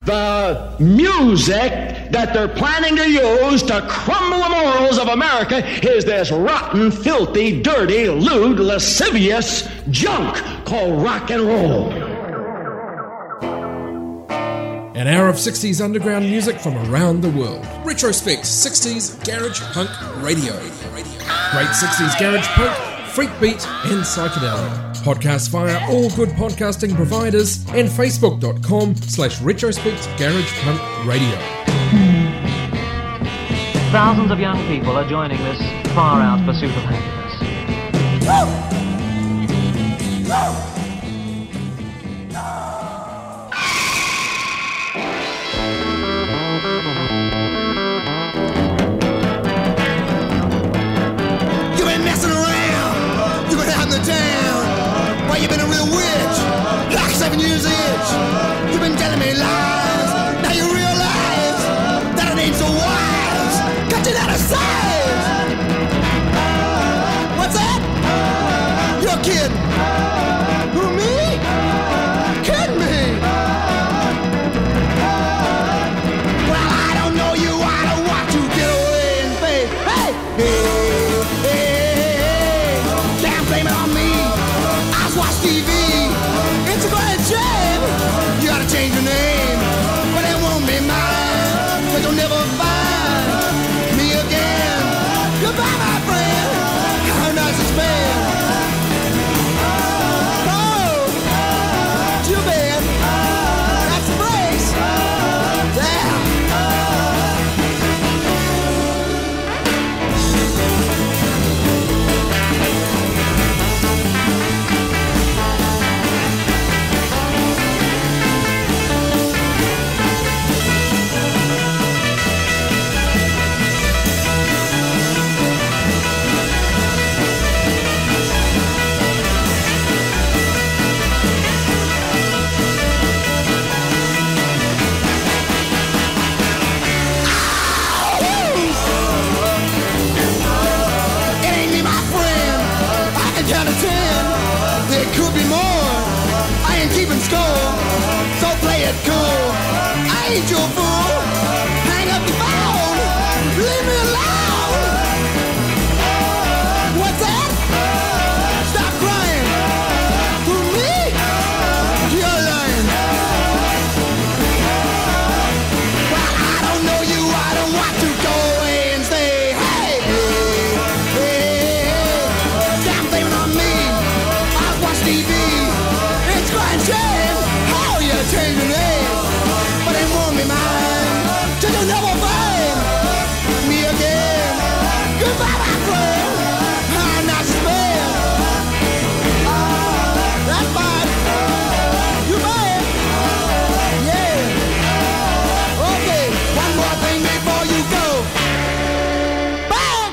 The music that they're planning to use to crumble the morals of America is this rotten, filthy, dirty, lewd, lascivious junk called rock and roll. An hour of 60s underground music from around the world. Retrospect 60s Garage Punk Radio. Great 60s Garage Punk, Freak Beat and Psychedelia. Podcast via all good podcasting providers and facebook.com/retrospect Garage Punk Radio. Thousands of young people are joining this far-out pursuit of happiness. You've been messing around. You've been out in the town. Why you been a real witch? Like 7 years itch. You've been telling me lies. Now you realize that it ain't so wise. Cut you out of size. What's that? You're kidding. Who, me? Kidding me? Well, I don't know you. I don't want to get away in faith. Hey! Hey! Damn, blame it on me. Watch TV, it's a great shame. You gotta change your name, but it won't be mine, 'cause you'll never find me again. Goodbye, my friend, how nice it's been. Oh, too bad, that's the brace. Damn. Could be more. I ain't keeping score, so play it cool. I ain't your fool. Hang up the phone. Leave me alone. What's that? Stop crying. For me? You're lying. Well, I don't know you. I don't want to go away and say, hey, damn blaming on me. TV, it's quite shame how you change your name, but it won't be mine till you never find me again. Goodbye, my friend. I'm not spared. That's fine. You man. Yeah. Okay, one more thing before you go. Bang!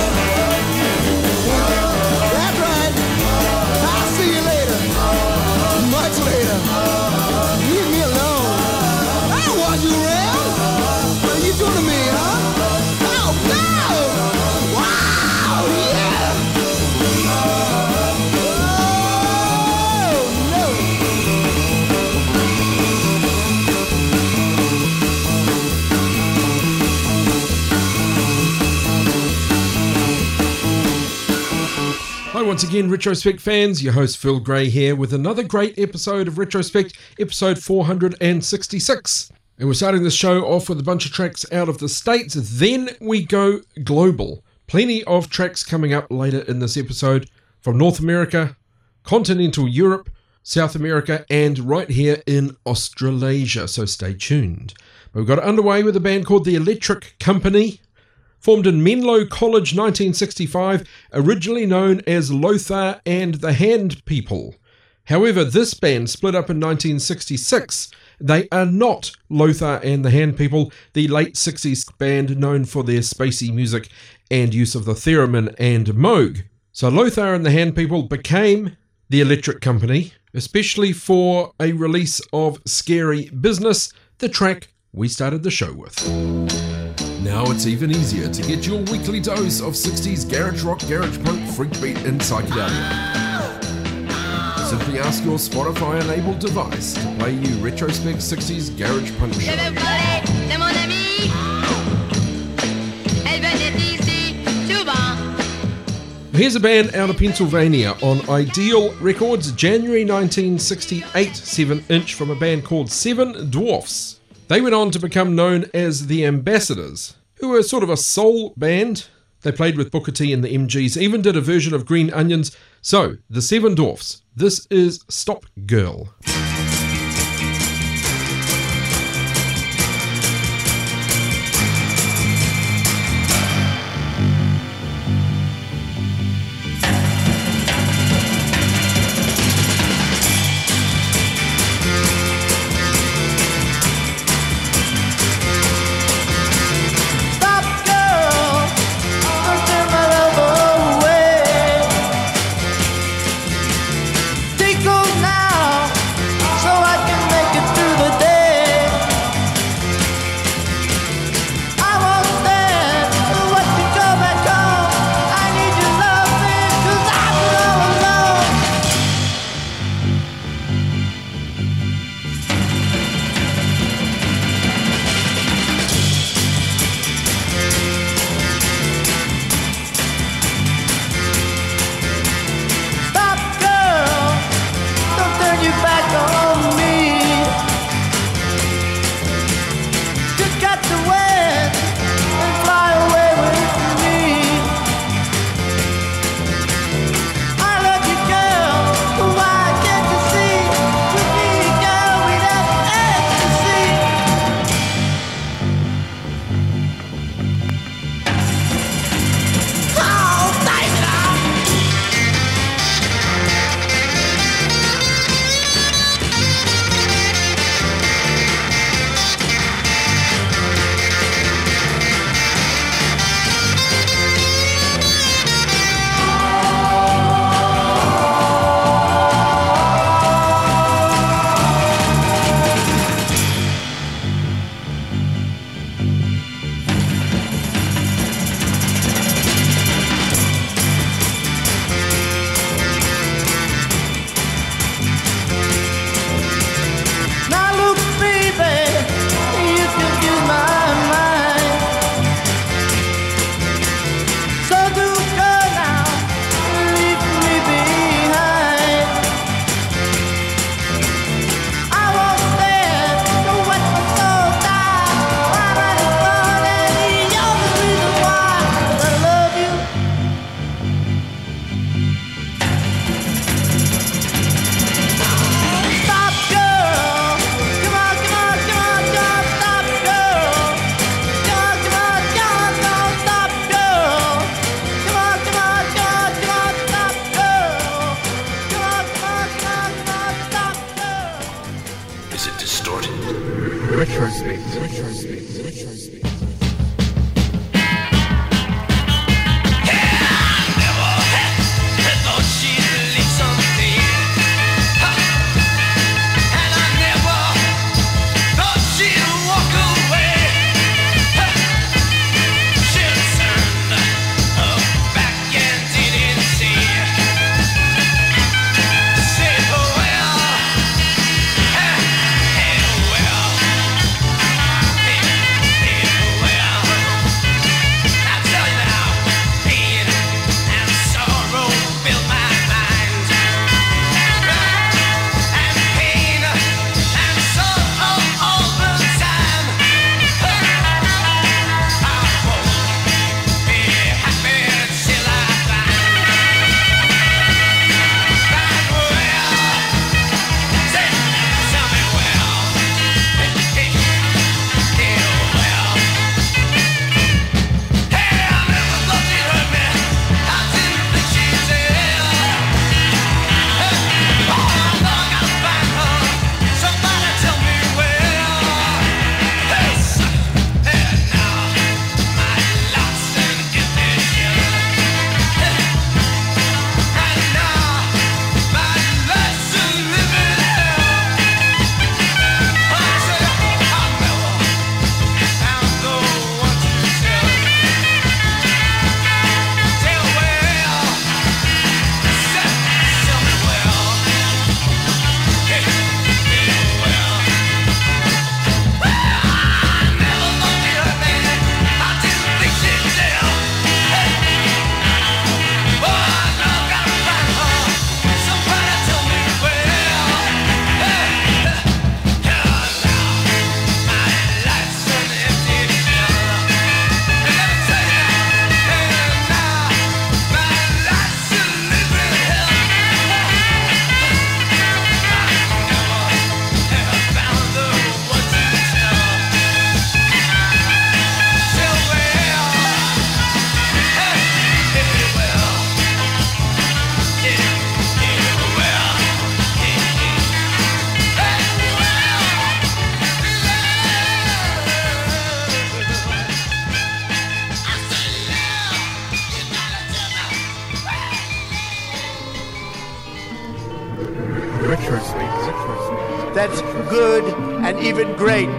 That's right. See you later. Much later. Leave me alone. I don't want you around. What are you doing to me, huh? Oh, no! Wow, yeah! Hi once again, Retrospect fans, your host Phil Gray here with another great episode of Retrospect, episode 466. And we're starting this show off with a bunch of tracks out of the States, then we go global. Plenty of tracks coming up later in this episode from North America, continental Europe, South America, and right here in Australasia, so stay tuned. But we've got it underway with a band called The Electric Company. Formed in Menlo College 1965, originally known as Lothar and the Hand People. However, this band split up in 1966. They are not Lothar and the Hand People, the late 60s band known for their spacey music and use of the theremin and moog. So Lothar and the Hand People became The Electric Company, especially for a release of Scary Business, the track we started the show with. Now it's even easier to get your weekly dose of 60s garage rock, garage punk, freak beat and psychedelia. Simply ask your Spotify-enabled device to play you Retrospect 60s Garage Punk Show. Je veux parler de mon amie. Elle venait ici souvent. Here's a band out of Pennsylvania on Ideal Records, January 1968, 7-inch from a band called Seven Dwarfs. They went on to become known as the Ambassadors, who were sort of a soul band. They played with Booker T and the MGs, even did a version of Green Onions. So, the Seven Dwarfs, this is Stop Girl. good, and even great.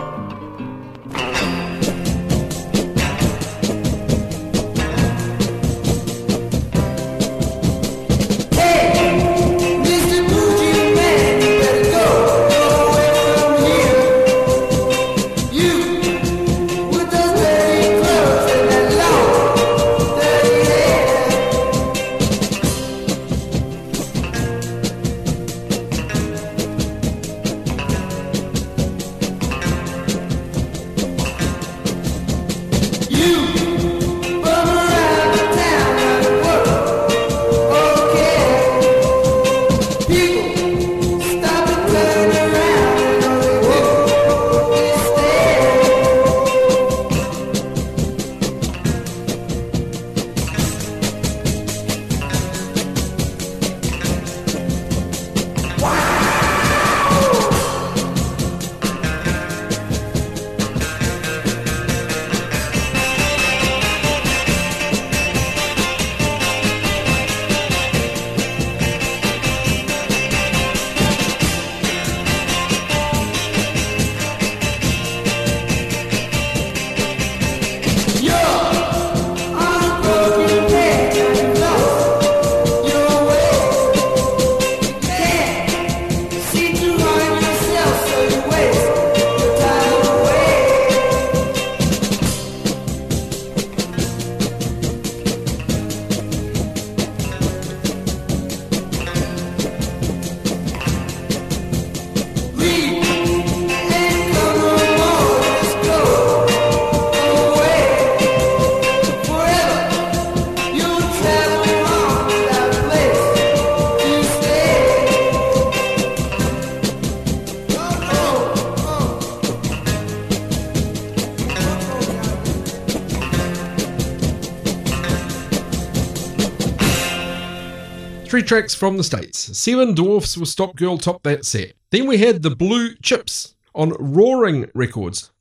Three tracks from the States. Seven Dwarfs with Stop Girl top that set. Then we had the Blue Chips on Roaring Records,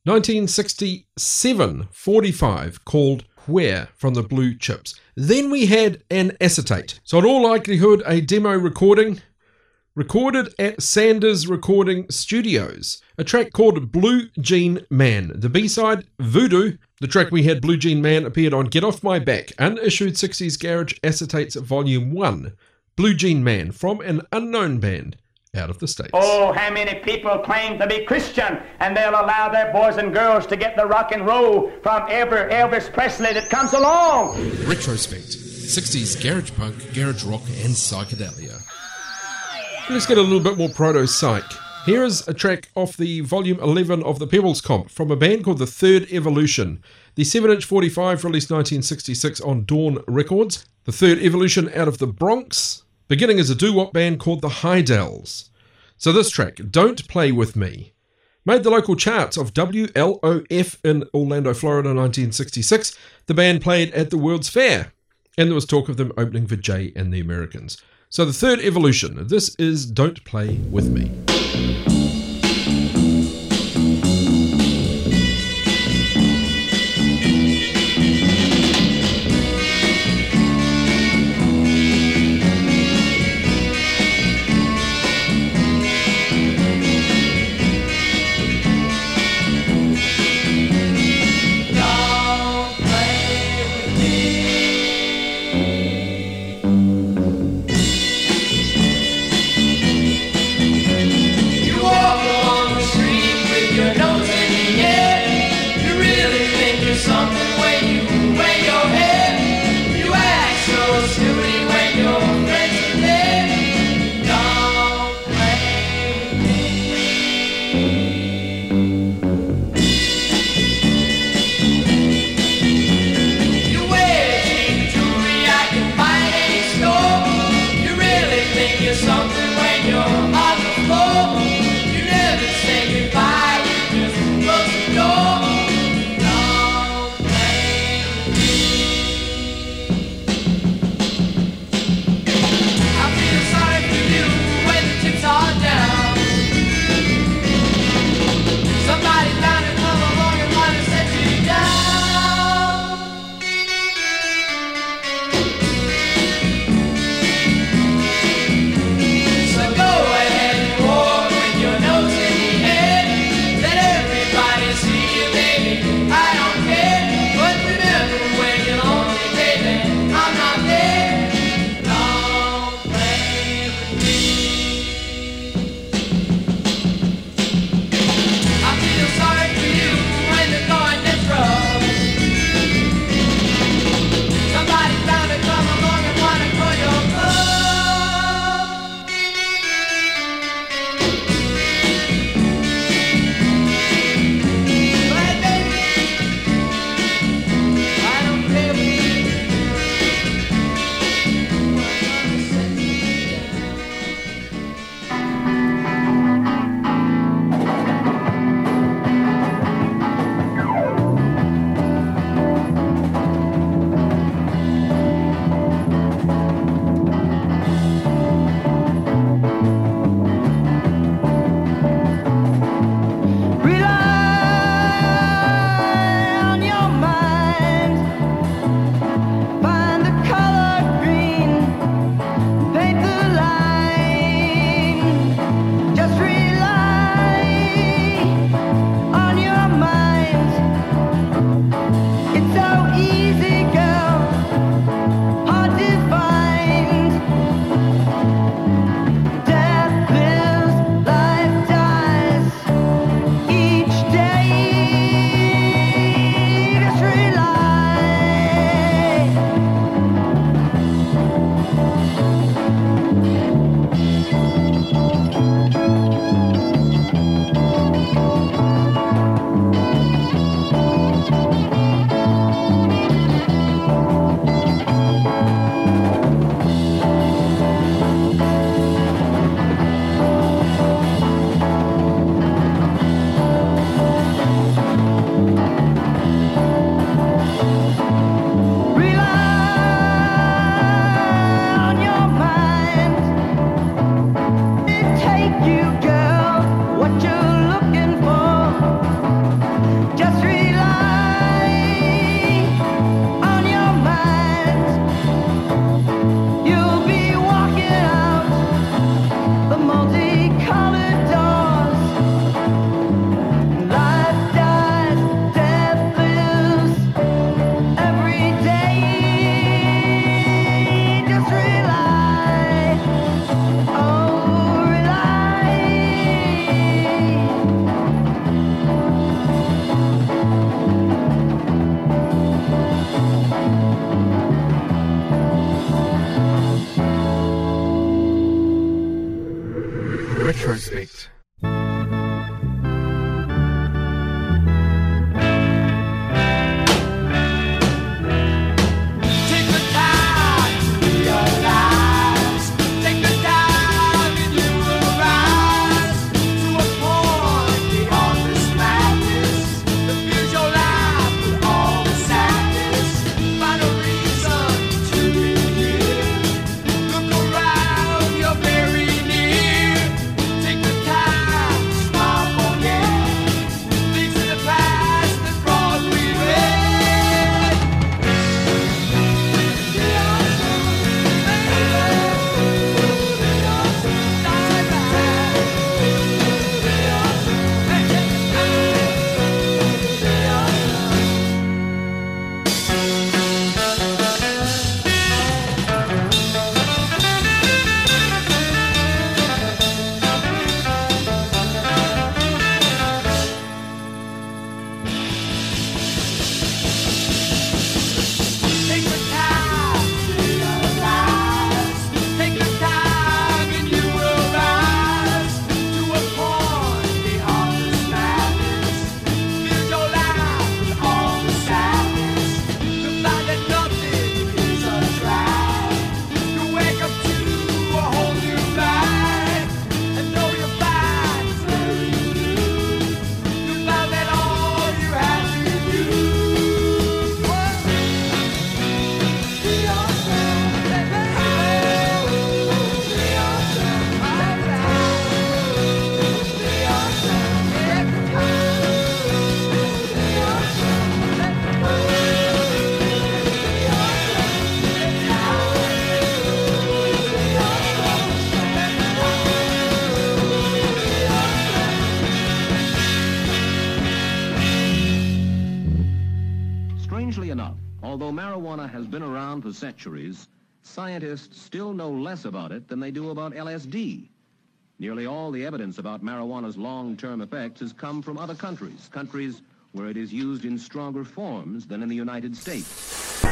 1967-45, called Where from the Blue Chips. Then we had an acetate. So in all likelihood, a demo recorded at Sanders Recording Studios. A track called Blue Jean Man. The B-side, Voodoo. The track we had, Blue Jean Man, appeared on Get Off My Back, Unissued 60s Garage Acetates Volume 1. Blue Jean Man from an unknown band out of the States. Oh, how many people claim to be Christian and they'll allow their boys and girls to get the rock and roll from every Elvis Presley that comes along. Retrospect, 60s garage punk, garage rock and psychedelia. Let's get a little bit more proto-psych. Here is a track off the volume 11 of the Pebbles Comp from a band called The Third Evolution. The 7-inch 45 released 1966 on Dawn Records. The Third Evolution out of the Bronx, beginning as a doo-wop band called the Hydells. So this track, Don't Play With Me, made the local charts of WLOF in Orlando, Florida 1966. The band played at the World's Fair, and there was talk of them opening for Jay and the Americans. So The Third Evolution, this is Don't Play With Me. You Respect. Strangely enough, although marijuana has been around for centuries, scientists still know less about it than they do about LSD. Nearly all the evidence about marijuana's long-term effects has come from other countries, countries where it is used in stronger forms than in the United States.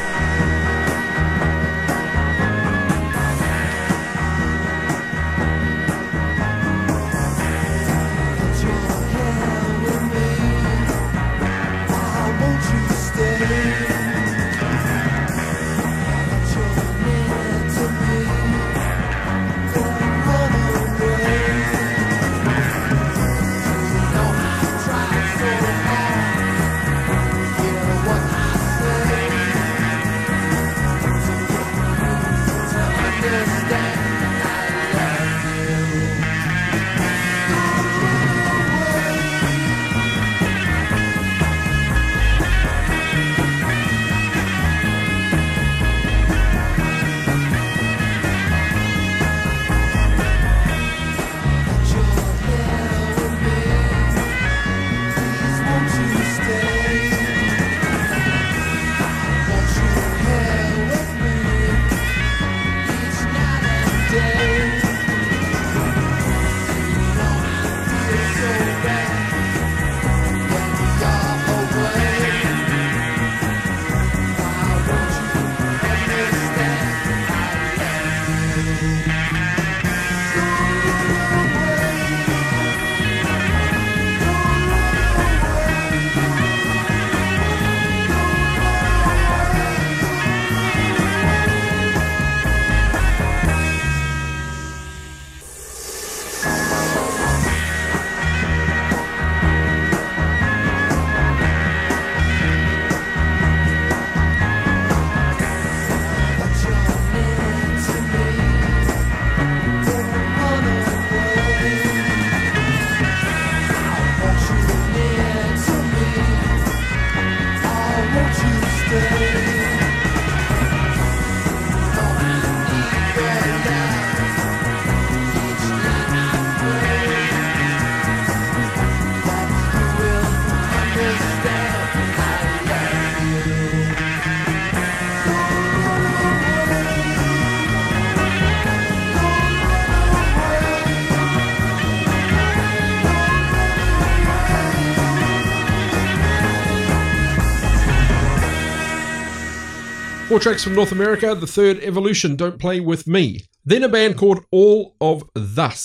Four tracks from North America, the third Evolution, Don't Play With Me. Then a band called All of Thus.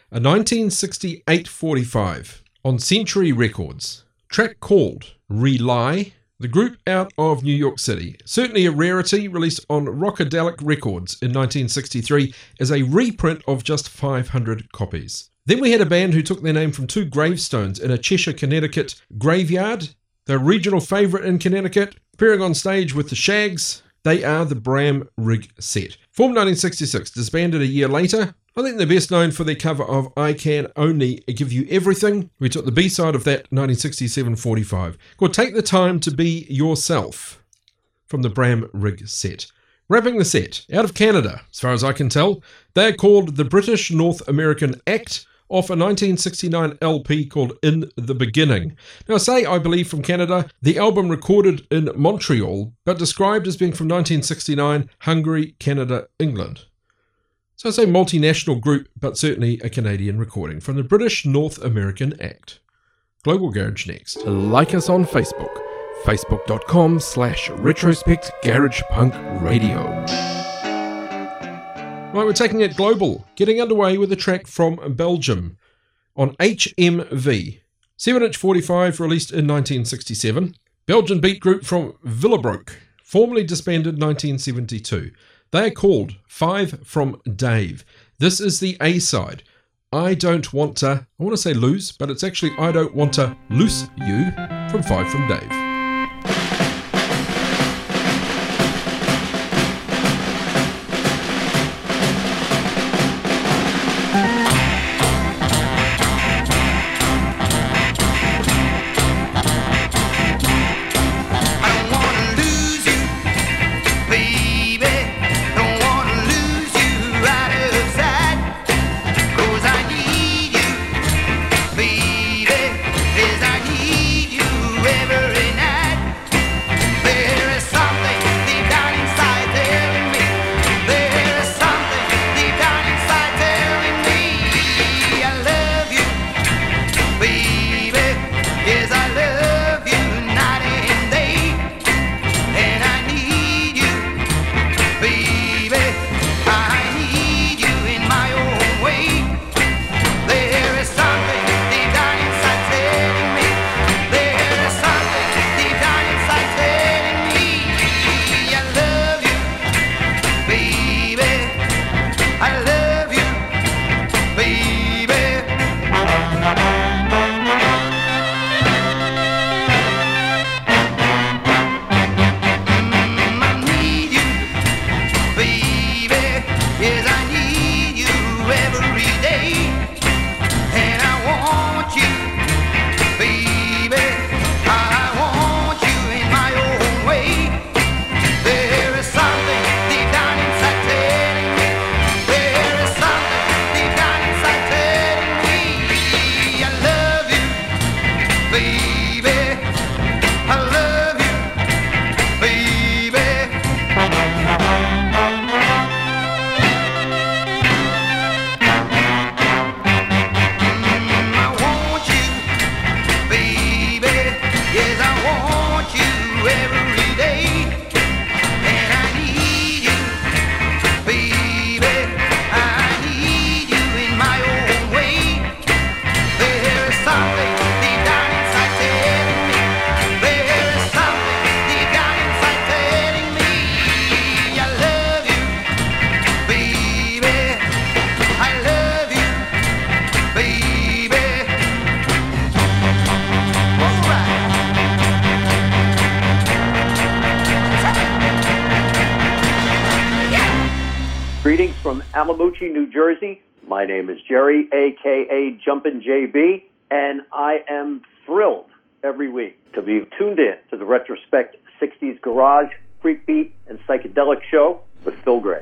A 1968-45 on Century Records. Track called Rely, the group out of New York City. Certainly a rarity, released on Rockadelic Records in 1963 as a reprint of just 500 copies. Then we had a band who took their name from two gravestones in a Cheshire, Connecticut graveyard. They're a regional favourite in Connecticut, appearing on stage with the Shags. They are the Bram Rig Set. Formed 1966, disbanded a year later. I think they're best known for their cover of I Can Only Give You Everything. We took the B-side of that 1967-45, called Take the Time to Be Yourself, from the Bram Rig Set. Wrapping the set, out of Canada, as far as I can tell, they're called the British North American Act, off a 1969 LP called In the Beginning. Now, I believe from Canada, the album recorded in Montreal, but described as being from 1969, Hungary, Canada, England. So I say multinational group, but certainly a Canadian recording from the British North American Act. Global Garage next. Like us on Facebook, facebook.com/Retrospect Garage Punk Radio. Right, we're taking it global, getting underway with a track from Belgium on HMV. 7-inch 45, released in 1967. Belgian beat group from Willebroek, formerly disbanded 1972. They are called Five from Dave. This is the A-side. I want to say lose, but it's actually I Don't Want to Loose You from Five from Dave. Greetings from Alamucci, New Jersey. My name is Jerry, a.k.a. Jumpin' JB, and I am thrilled every week to be tuned in to the Retrospect 60s Garage, Freak Beat, and Psychedelic Show with Phil Gray.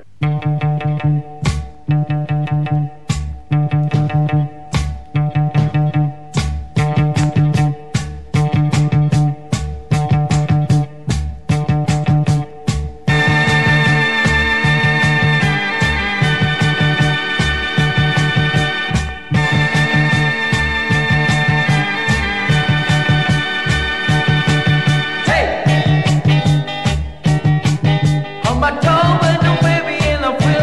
On my toe with the baby in the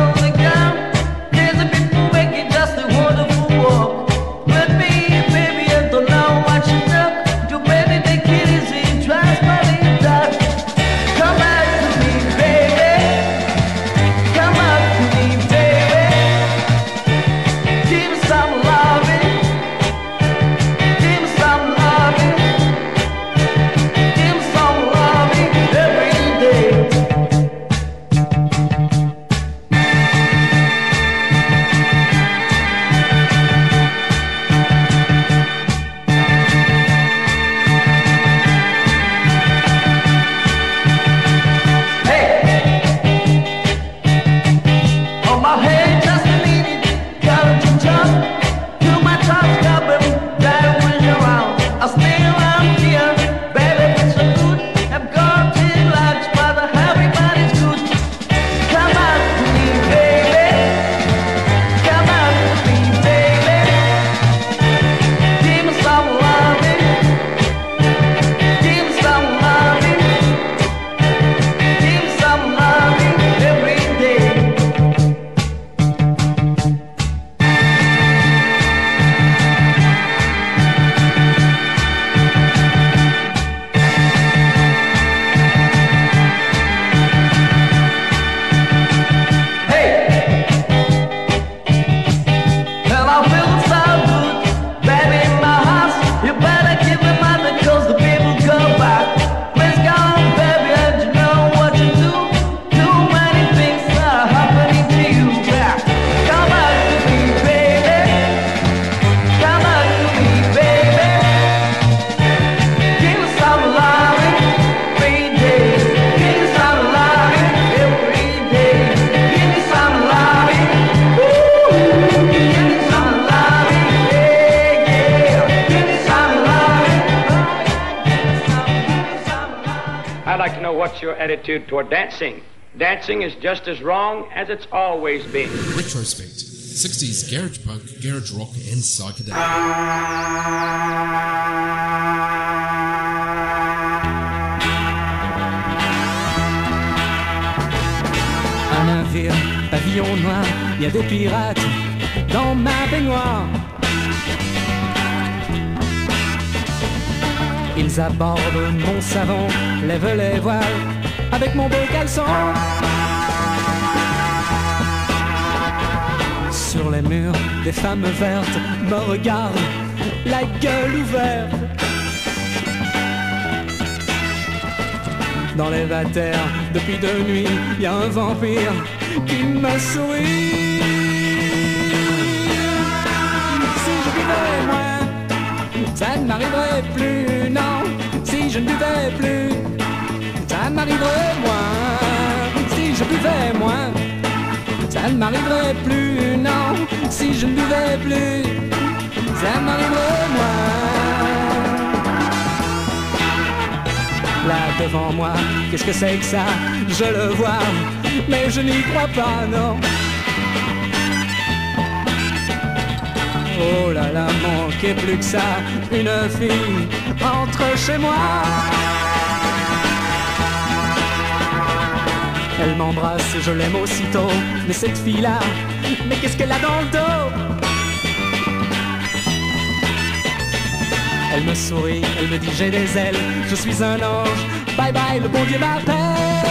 I'd like to know what's your attitude toward dancing. Dancing is just as wrong as it's always been. Retrospect. 60s garage punk, garage rock and psychedelic. Un navire, pavillon noir, y a des pirates dans ma baignoire. Ils abordent mon savon, lèvent les voiles avec mon beau caleçon. Sur les murs, des femmes vertes me regardent, la gueule ouverte. Dans les vatères, depuis 2 nuits, y a un vampire qui me sourit. Si je buvais moins, ça ne m'arriverait plus, non. Si je ne buvais plus, ça ne m'arriverait moins. Si je buvais moins, ça ne m'arriverait plus, non. Si je ne buvais plus, ça ne m'arriverait moins. Là devant moi, qu'est-ce que c'est que ça? Je le vois, mais je n'y crois pas, non. Oh là là, manquait plus que ça, une fille entre chez moi. Elle m'embrasse et je l'aime aussitôt. Mais cette fille-là, mais qu'est-ce qu'elle a dans le dos? Elle me sourit, elle me dit j'ai des ailes, je suis un ange, bye bye, le bon Dieu m'appelle.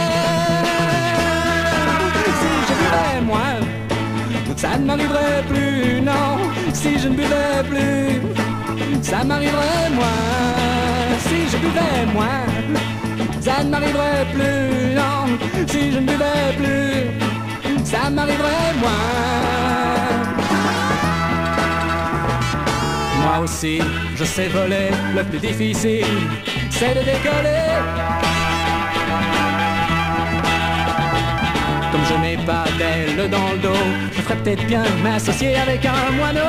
Si je buvais moins, ça ne m'arriverait plus, non. Si je ne buvais plus, ça m'arriverait moins. Si je buvais moins, ça ne m'arriverait plus, non. Si je ne buvais plus, ça m'arriverait moins. Moi aussi, je sais voler, le plus difficile, c'est de décoller. Comme je n'ai pas d'aile dans le dos, je ferais peut-être bien de m'associer avec un moineau.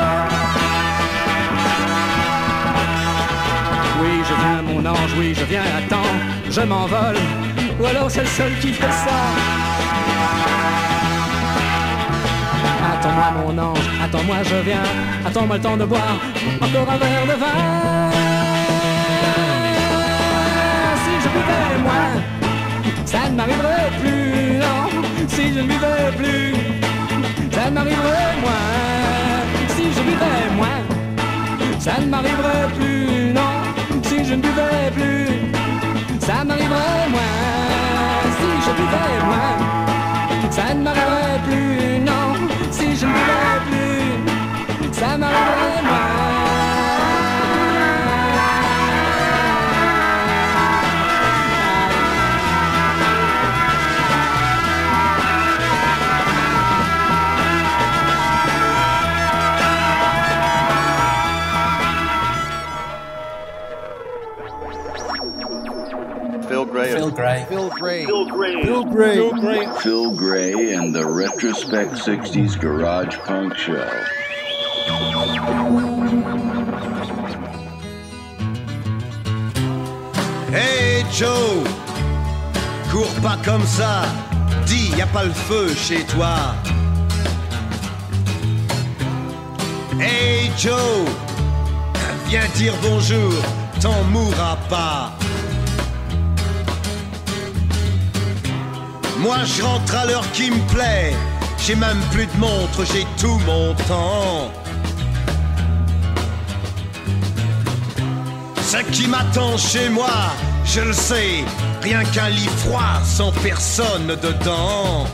Oui, je viens mon ange, oui, je viens, attends, je m'envole. Ou alors c'est le seul qui fait ça. Attends-moi mon ange, attends-moi je viens, attends-moi le temps de boire encore un verre de vin. Si je buvais moins, ça ne m'arriverait plus, non. Si je ne buvais plus, ça ne m'arriverait moins. Si je buvais moins, ça ne m'arriverait plus, non. Si je ne buvais plus, ça m'arriverait moins. Si je buvais moins, ça ne m'arriverait plus, non. Si je ne buvais plus, ça m'arriverait moins. Phil Gray. Phil Gray. Phil Gray. Phil Gray. Phil Gray. Phil Gray. Phil Gray and the Retrospect 60s Garage Punk Show. Hey Joe, cours pas comme ça. Dis, y a pas le feu chez toi. Hey Joe, viens dire bonjour, t'en mourras pas. Moi je rentre à l'heure qui me plaît. J'ai même plus de montre, j'ai tout mon temps. Ce qui m'attend chez moi, je le sais, rien qu'un lit froid sans personne dedans.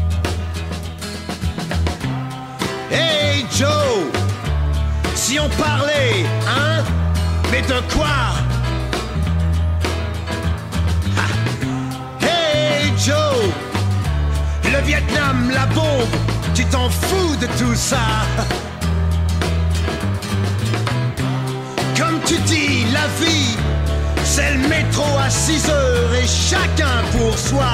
Hey Joe, si on parlait, hein? Mais de quoi? Hey Joe, le Vietnam, la bombe, tu t'en fous de tout ça? Comme tu dis, la vie, c'est le métro à 6 heures et chacun pour soi.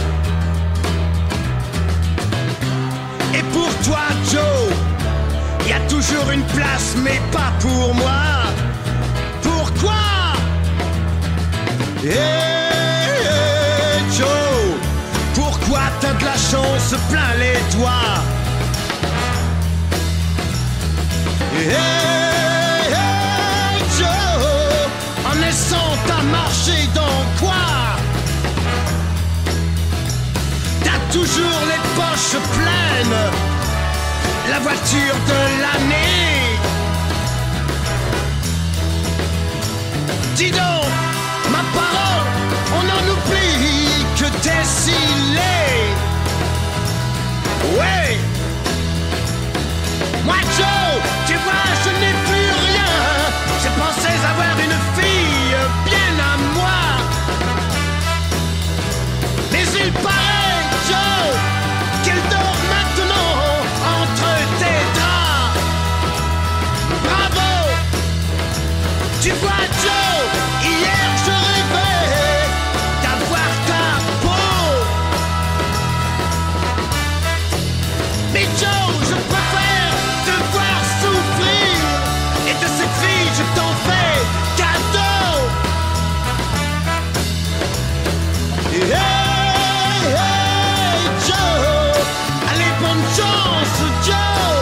Et pour toi, Joe, y a toujours une place, mais pas pour moi. Pourquoi? Hey, se plein les doigts. Hey, hey, Joe, en naissant t'as marché dans quoi? T'as toujours les poches pleines, la voiture de l'année. Dis donc, ma parole, on en oublie que t'es si laid. Ouais. Moi Joe, tu vois je n'ai plus rien. Je pensais avoir une fille bien à moi. Mais il paraît Joe qu'elle dort maintenant entre tes draps. Bravo. Tu vois Joe, hier je rêvais d'avoir ta peau. Mais Joe, je préfère te voir souffrir. Et de cette fille je t'en fais cadeau. Hey, hey, Joe, allez bonne chance Joe.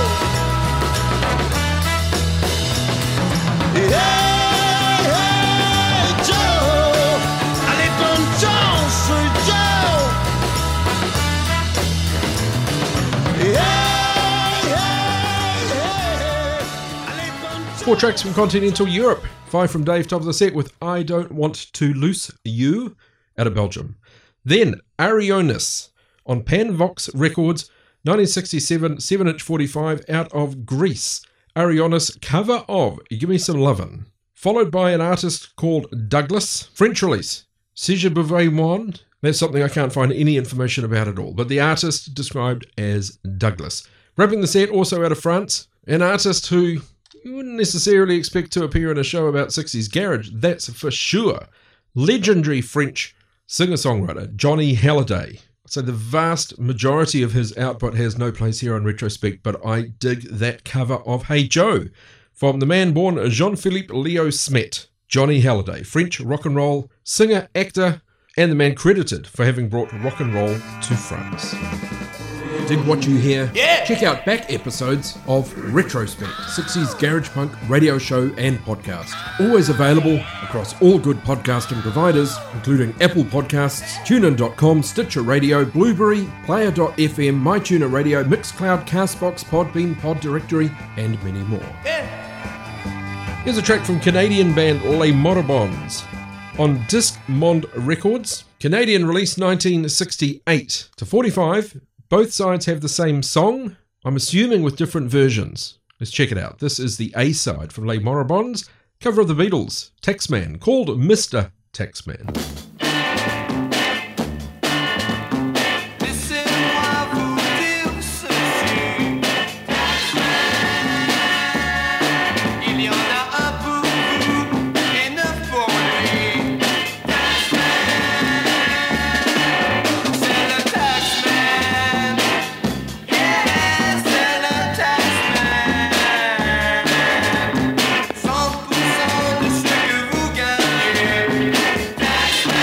Hey, hey, Joe, allez bonne chance Joe. Hey, Four tracks from continental Europe. 5 from Dave, top of the set with I Don't Want to Lose You out of Belgium. Then Arionis on Panvox Records, 1967, 7-inch 45 out of Greece. Arionis cover of Give Me Some Lovin'. Followed by an artist called Douglas, French release. Si je buvais moins. That's something I can't find any information about at all, but the artist described as Douglas. Wrapping the set, also out of France, an artist who you wouldn't necessarily expect to appear in a show about 60s garage, that's for sure. Legendary French singer-songwriter Johnny Hallyday. So the vast majority of his output has no place here on Retrospect, but I dig that cover of Hey Joe from the man born Jean-Philippe Leo Smet. Johnny Hallyday, French rock and roll singer, actor, and the man credited for having brought rock and roll to France. Dig what you hear? Yeah! Check out back episodes of Retrospect, 60s Garage Punk radio show and podcast. Always available across all good podcasting providers, including Apple Podcasts, TuneIn.com, Stitcher Radio, Blueberry, Player.fm, MyTuner Radio, Mixcloud, Castbox, Podbean, Pod Directory, and many more. Yeah. Here's a track from Canadian band Les Moribonds on Disc Monde Records. Canadian release 1968 to 45. Both sides have the same song, I'm assuming with different versions. Let's check it out. This is the A-side from Les Moribonds, cover of the Beatles, Taxman, called Mr. Taxman. Taxman.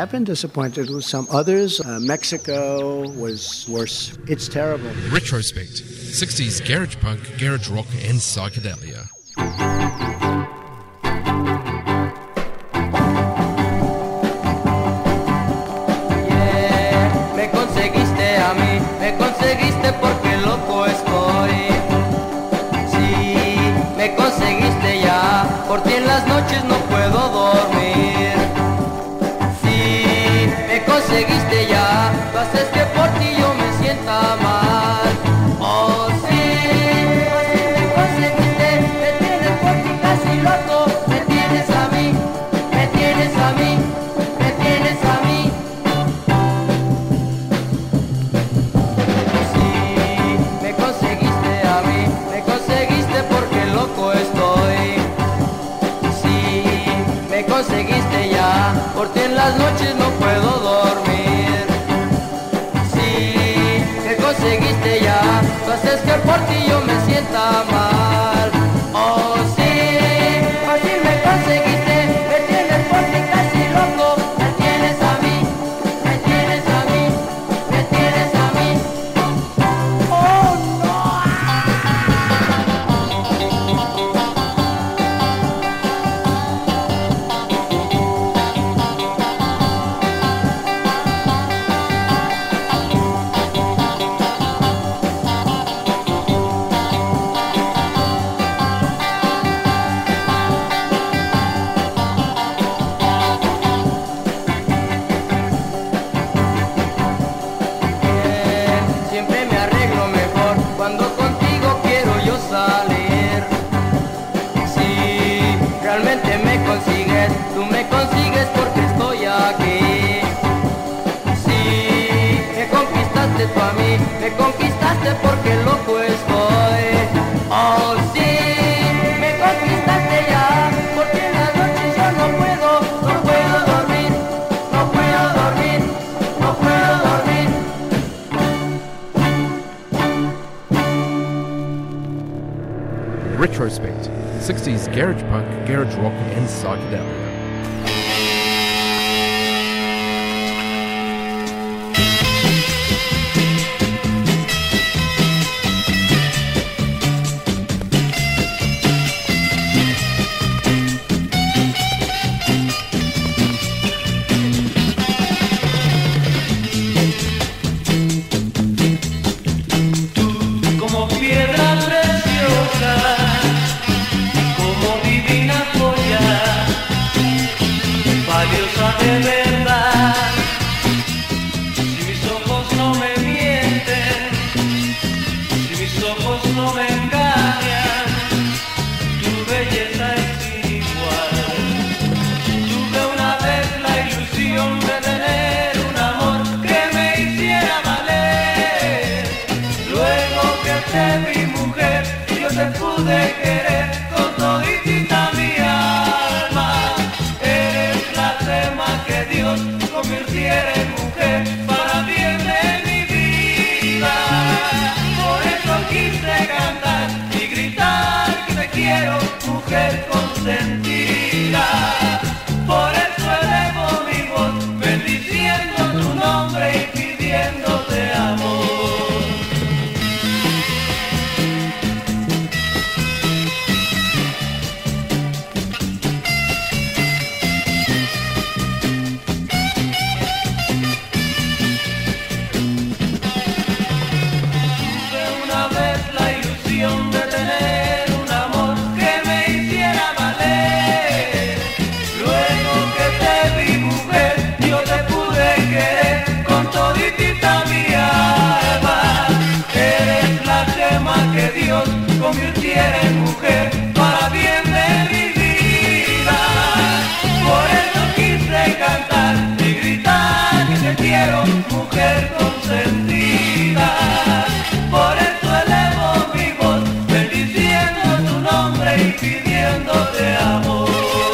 have been disappointed with some others. Mexico was worse. It's terrible. Retrospect, 60s garage punk, garage rock and psychedelia. Me conseguiste a mí, me conseguiste porque loco estoy. Sí, me conseguiste ya, por ti en las noches no puedo dormir. Sí, me conseguiste ya, tú haces que por ti yo me sienta mal. Oh sí, me conseguiste, me tienes por ti casi loco. Me tienes a mí, me tienes a mí, me tienes a mí. Me conseguiste porque loco estoy. Sí, me conseguiste ya, por ti en las noches no puedo dormir. Sí, me conseguiste ya, tú haces que por ti yo me sienta mal. Oh sí, fácil me conseguiste, me tienes por ti casi loco. Me tienes a mí, me tienes a mí, me tienes a mí. Oh no. Siempre me arreglo mejor cuando contigo quiero yo salir. Sí, realmente me consigues, tú me consigues porque estoy aquí. Sí, me conquistaste tú a mí, me conquistaste porque loco estoy. Oh sí, me conquistaste ya, porque en las noches yo no puedo dormir, no puedo dormir, no puedo dormir. Retrospect, 60s garage punk, garage rock and psychedelia. Como piedra preciosa, como divina joya, valiosa de verdad. Si mis ojos no me mienten, si mis ojos no me engañan, tu belleza es sin igual. Tuve una vez la ilusión de tener un amor que me hiciera valer. Luego que te vi mujer, yo te pude querer con toditita mi alma. Eres la gema que Dios convirtiera en mujer para bien de mi vida. Por eso quise cantar y gritar que te quiero, mujer consentida. Por eso elevo mi voz, bendiciendo tu nombre y pidiéndote amor. Tuve una vez la ilusión de tener un amor que me hiciera valer. Luego que te vi mujer, yo te pude querer con toditita mi alma. Eres la gema que Dios convirtiera en mujer para bien de mi vida. Por eso quise cantar y gritar que te quiero, mujer consentida. Por eso elevo mi voz, bendiciendo tu nombre y pidiéndote amor.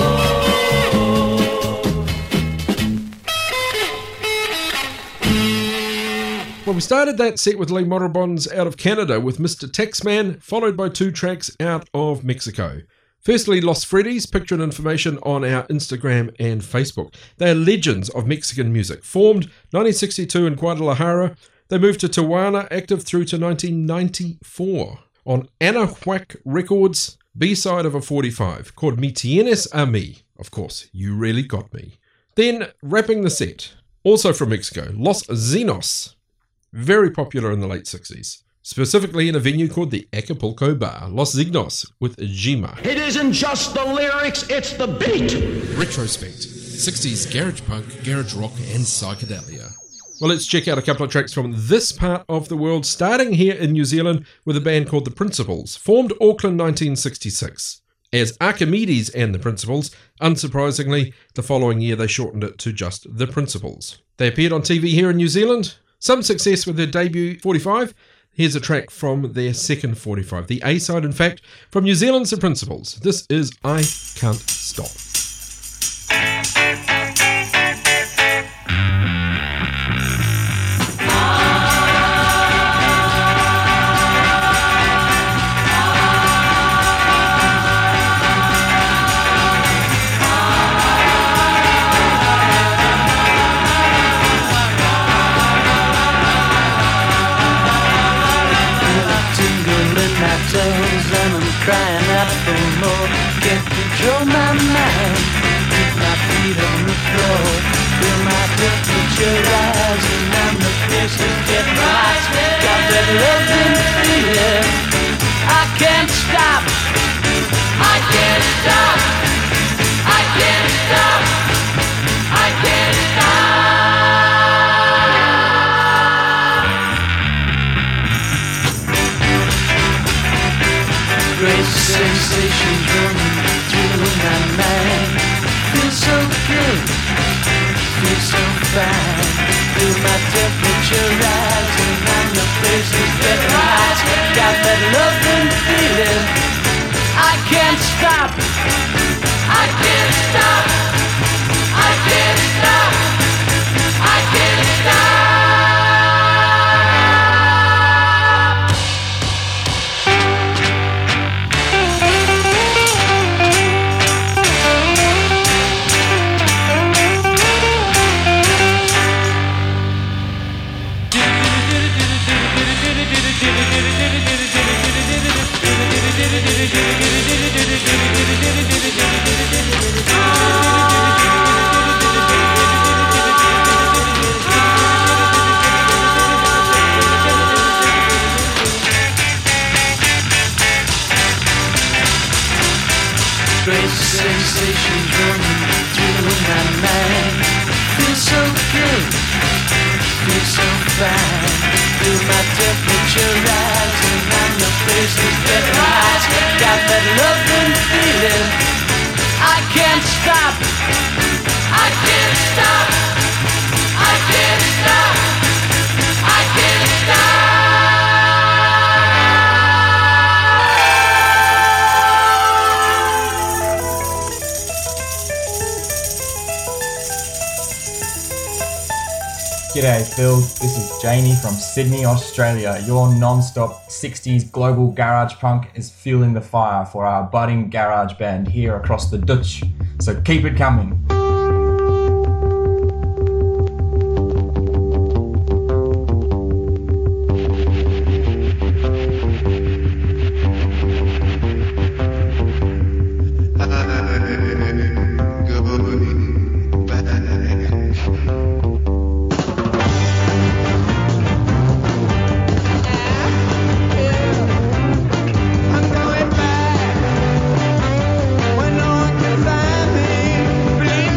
Well, we started that set with Les Moribonds out of Canada with Mr. Taxman, followed by two tracks out of Mexico. Firstly, Los Freddy's, picture and information on our Instagram and Facebook. They are legends of Mexican music. Formed 1962 in Guadalajara, they moved to Tijuana, active through to 1994 on Anahuac Records, B-side of a 45, called Mi Tienes a Mi. Of course, You Really Got Me. Then, wrapping the set, also from Mexico, Los Zenos, very popular in the late 60s. Specifically in a venue called the Acapulco Bar, Los Zignos, with Jima. It isn't just the lyrics, it's the beat. Retrospect, 60s garage punk, garage rock and psychedelia. Well, let's check out a couple of tracks from this part of the world, starting here in New Zealand with a band called The Principles, formed Auckland 1966. As Archimedes and The Principles, unsurprisingly, the following year they shortened it to just The Principles. They appeared on TV here in New Zealand, some success with their debut 45. Here's a track from their second 45, the A-side, in fact, from New Zealand's The Principles. This is I Can't Stop. And I'm crying out for more. Can't control my mind. Keep my feet on the floor. Feel my temperature rising and the faces get right. Got that loving feeling. I can't stop. I can't stop. I can't stop. I can't stop. Great sensations running through my mind. Feel so good, feel so fine. Feel my temperature rising and the places get right. Got that loving feeling. I can't stop. I can't stop. I can't stop. I can't stop. Great sensations running through my mind. Feel so good, feel so fine. Feel my temperature rising and the faces get right. Got that loving feeling. I can't stop. I can't stop. I can't stop. I can't stop. G'day Phil, this is Jamie from Sydney, Australia. Your non-stop 60s global garage punk is fueling the fire for our budding garage band here across the Dutch. So keep it coming. When no one can find me,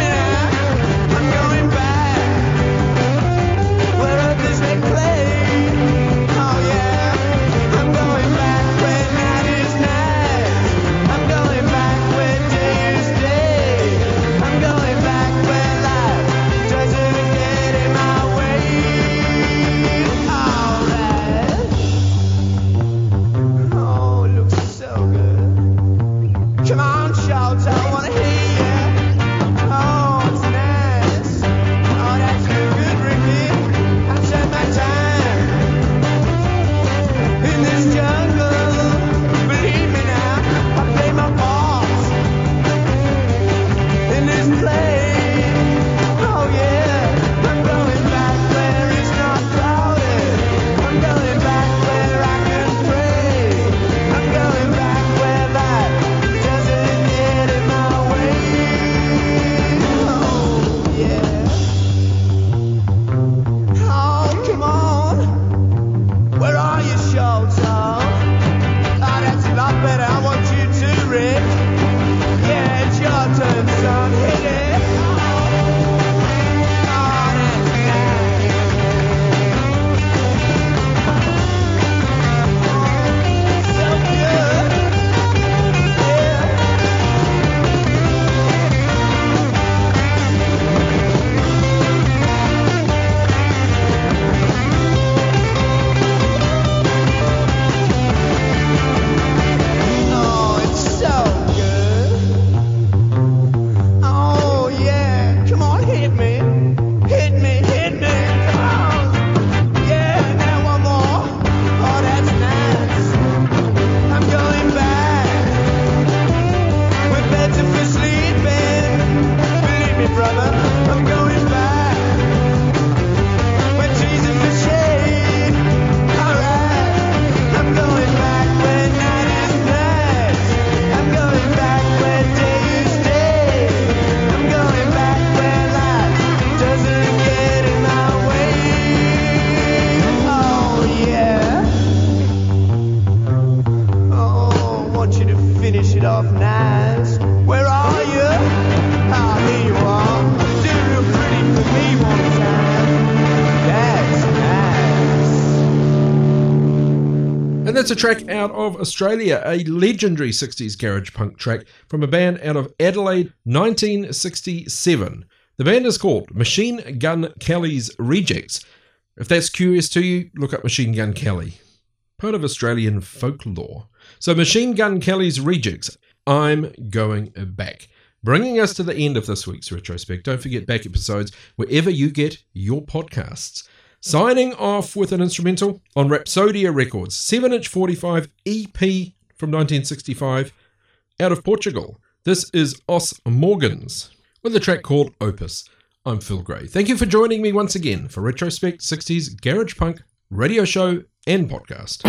And that's a track out of Australia, a legendary 60s garage punk track from a band out of Adelaide, 1967. The band is called Machine Gun Kelly's Rejects. If that's curious to you, look up Machine Gun Kelly. Part of Australian folklore. So Machine Gun Kelly's Rejects, I'm Going Back. Bringing us to the end of this week's Retrospect. Don't forget back episodes wherever you get your podcasts. Signing off with an instrumental on Rhapsodia Records, 7-inch 45 EP from 1965 out of Portugal. This is Os Morgans with a track called Opus. I'm Phil Gray. Thank you for joining me once again for Retrospect 60s Garage Punk radio show and podcast.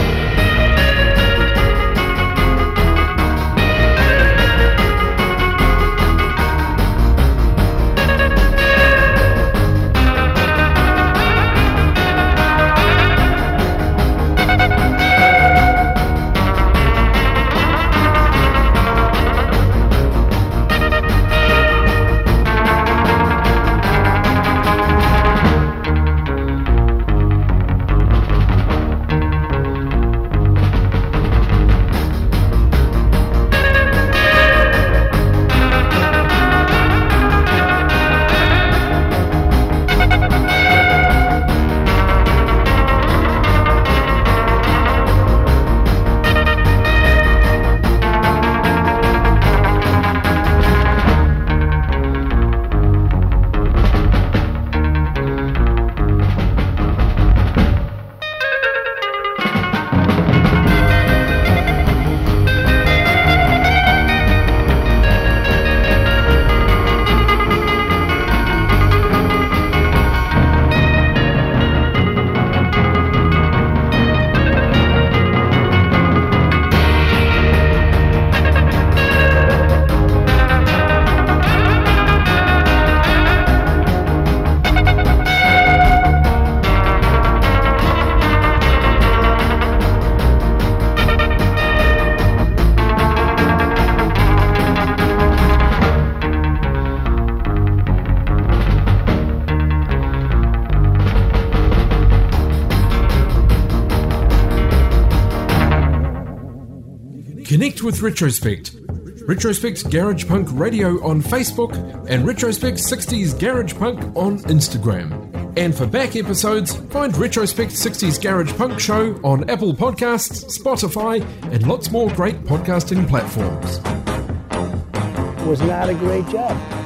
Connect with Retrospect. Retrospect Garage Punk Radio on Facebook and Retrospect 60s Garage Punk on Instagram. And for back episodes, find Retrospect 60s Garage Punk Show on Apple Podcasts, Spotify, and lots more great podcasting platforms. Was not a great job.